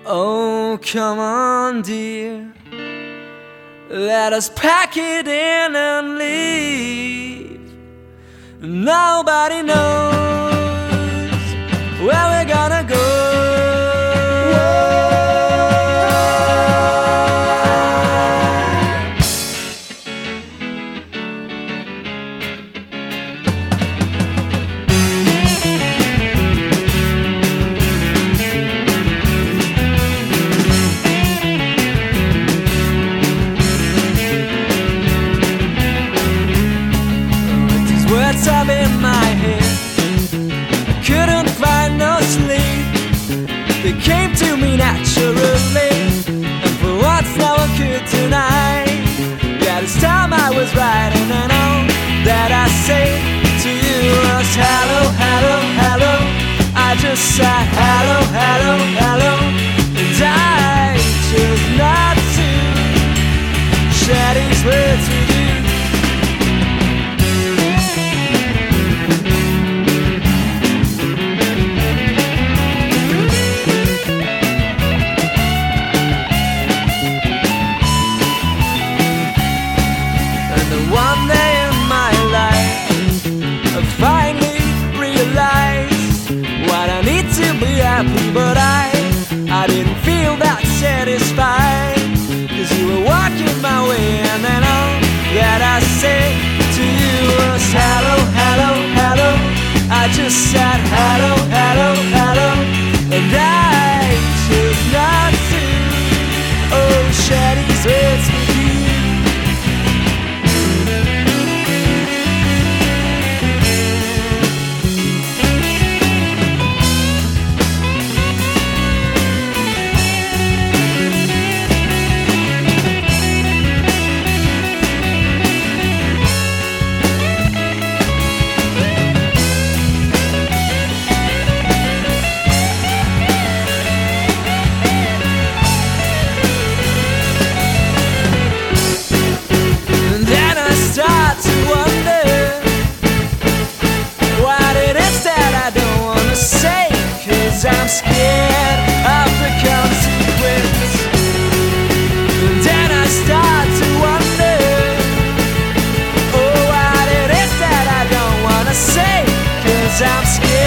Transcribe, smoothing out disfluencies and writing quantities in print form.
Oh, come on, dear, let us pack it in and leave. Nobody knows where we're gonna go. Words up in my head, I couldn't find no sleep. They came to me naturally, and for once now I could tonight. Yeah, this time I was right, and I know that I say to you was hello, hello, hello. I just said hello, hello, hello, and I chose not to share these words with you. One day in my life, I finally realized what I need to be happy, but I didn't feel that satisfied, 'cause you were walking my way, and then all that I said to you was hello, hello, hello. I just said hello, hello, hello, and I chose not to share these words with you. I'm scared of the consequence, and then I start to wonder, oh, what it is that I don't wanna say, 'cause I'm scared.